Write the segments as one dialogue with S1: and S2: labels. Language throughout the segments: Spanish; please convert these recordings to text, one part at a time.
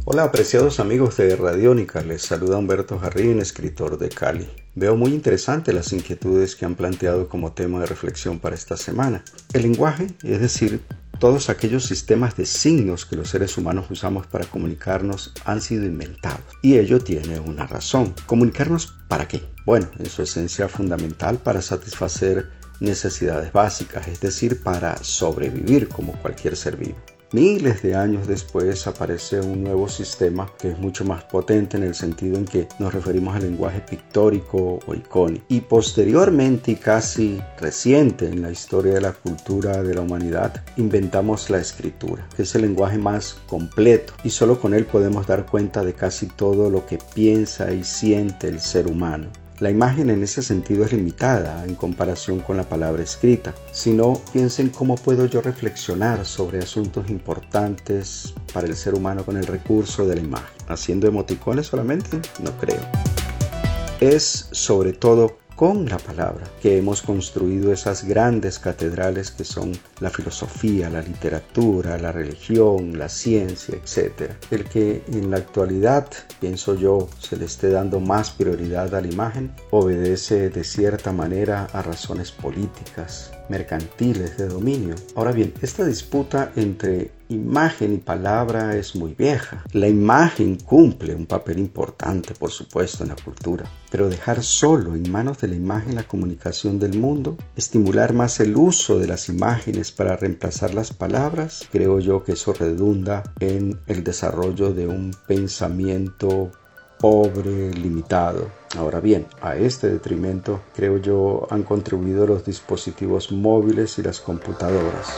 S1: Hola, apreciados amigos de Radiónica, les saluda Humberto Jarrín, escritor de Cali. Veo muy interesante las inquietudes que han planteado como tema de reflexión para esta semana. El lenguaje, es decir, todos aquellos sistemas de signos que los seres humanos usamos para comunicarnos han sido inventados. Y ello tiene una razón. ¿Comunicarnos para qué? Bueno, en su esencia fundamental para satisfacer necesidades básicas, es decir, para sobrevivir como cualquier ser vivo. Miles de años después aparece un nuevo sistema que es mucho más potente en el sentido en que nos referimos al lenguaje pictórico o icónico. Y posteriormente y casi reciente en la historia de la cultura de la humanidad, inventamos la escritura, que es el lenguaje más completo y solo con él podemos dar cuenta de casi todo lo que piensa y siente el ser humano. La imagen en ese sentido es limitada en comparación con la palabra escrita. Si no, piensen cómo puedo yo reflexionar sobre asuntos importantes para el ser humano con el recurso de la imagen. ¿Haciendo emoticones solamente? No creo. Es sobre todo con la palabra que hemos construido esas grandes catedrales que son la filosofía, la literatura, la religión, la ciencia, etc. El que en la actualidad, pienso yo, se le esté dando más prioridad a la imagen, obedece de cierta manera a razones políticas, mercantiles, de dominio. Ahora bien, esta disputa entre imagen y palabra es muy vieja. La imagen cumple un papel importante, por supuesto, en la cultura, pero dejar solo en manos de la imagen la comunicación del mundo, estimular más el uso de las imágenes para reemplazar las palabras, creo yo que eso redunda en el desarrollo de un pensamiento pobre, limitado. Ahora bien, a este detrimento, creo yo, han contribuido los dispositivos móviles y las computadoras.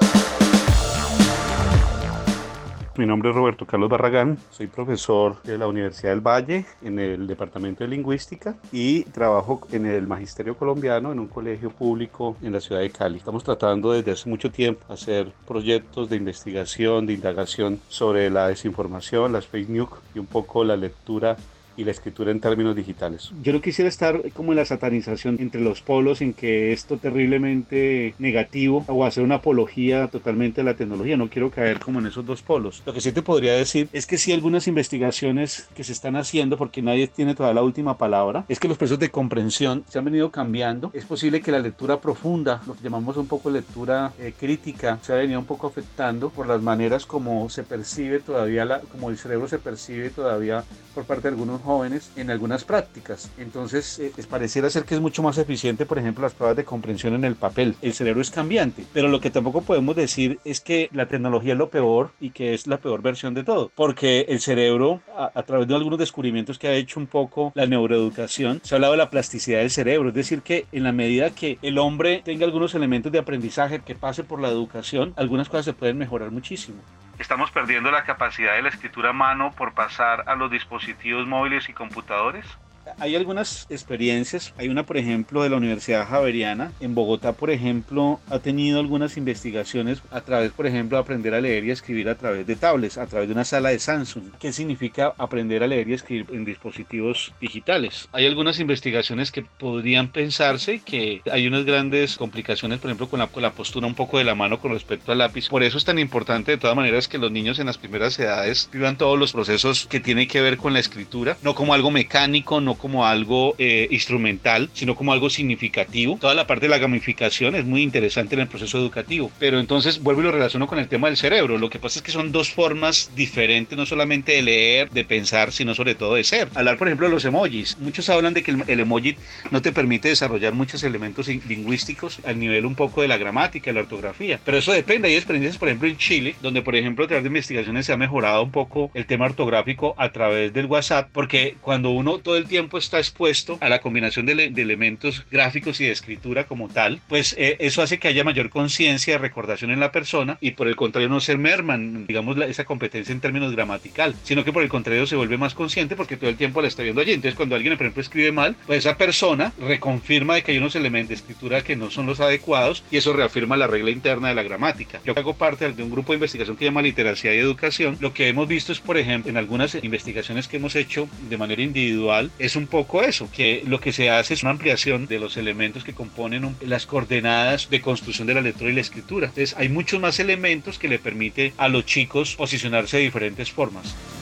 S2: Mi nombre es Roberto Carlos Barragán, soy profesor de la Universidad del Valle en el Departamento de Lingüística y trabajo en el Magisterio Colombiano en un colegio público en la ciudad de Cali. Estamos tratando desde hace mucho tiempo hacer proyectos de investigación, de indagación sobre la desinformación, las fake news y un poco la lectura y la escritura en términos digitales. Yo no quisiera estar como en la satanización entre los polos en que esto terriblemente negativo o hacer una apología totalmente de la tecnología. No quiero caer como en esos dos polos. Lo que sí te podría decir es que sí algunas investigaciones que se están haciendo, porque nadie tiene todavía la última palabra, es que los procesos de comprensión se han venido cambiando. Es posible que la lectura profunda, lo que llamamos un poco lectura crítica, se ha venido un poco afectando por las maneras como se percibe todavía, como el cerebro se percibe todavía por parte de algunos jóvenes en algunas prácticas. Entonces pareciera ser que es mucho más eficiente, por ejemplo, las pruebas de comprensión en el papel. El cerebro es cambiante, pero lo que tampoco podemos decir es que la tecnología es lo peor y que es la peor versión de todo, porque el cerebro, a través de algunos descubrimientos que ha hecho un poco la neuroeducación, se ha hablado de la plasticidad del cerebro, es decir, que en la medida que el hombre tenga algunos elementos de aprendizaje que pase por la educación, algunas cosas se pueden mejorar muchísimo. ¿Estamos perdiendo la capacidad de la escritura a mano por pasar a los dispositivos móviles y computadores? Hay algunas experiencias, hay una por ejemplo de la Universidad Javeriana en Bogotá, por ejemplo, ha tenido algunas investigaciones a través, por ejemplo, de aprender a leer y a escribir a través de tablets, a través de una sala de Samsung. ¿Qué significa aprender a leer y escribir en dispositivos digitales? Hay algunas investigaciones que podrían pensarse que hay unas grandes complicaciones, por ejemplo, con la postura un poco de la mano con respecto al lápiz. Por eso es tan importante de todas maneras que los niños en las primeras edades vivan todos los procesos que tienen que ver con la escritura, no como algo mecánico, no como algo instrumental, sino como algo significativo. Toda la parte de la gamificación es muy interesante en el proceso educativo, pero entonces vuelvo y lo relaciono con el tema del cerebro. Lo que pasa es que son dos formas diferentes, no solamente de leer, de pensar, sino sobre todo de ser. Hablar, por ejemplo, de los emojis. Muchos hablan de que el emoji no te permite desarrollar muchos elementos lingüísticos al nivel un poco de la gramática, de la ortografía, pero eso depende. Hay experiencias, por ejemplo, en Chile, donde, por ejemplo, a través de investigaciones se ha mejorado un poco el tema ortográfico a través del WhatsApp, porque cuando uno todo el tiempo está expuesto a la combinación de elementos gráficos y de escritura como tal, pues eso hace que haya mayor conciencia de recordación en la persona y por el contrario no se merman, digamos, esa competencia en términos gramatical, sino que por el contrario se vuelve más consciente porque todo el tiempo la está viendo allí. Entonces cuando alguien, por ejemplo, escribe mal, pues esa persona reconfirma de que hay unos elementos de escritura que no son los adecuados y eso reafirma la regla interna de la gramática. Yo hago parte de un grupo de investigación que se llama Literacia y Educación. Lo que hemos visto es, por ejemplo, en algunas investigaciones que hemos hecho de manera individual, es un poco eso, que lo que se hace es una ampliación de los elementos que componen las coordenadas de construcción de la lectura y la escritura. Entonces hay muchos más elementos que le permite a los chicos posicionarse de diferentes formas.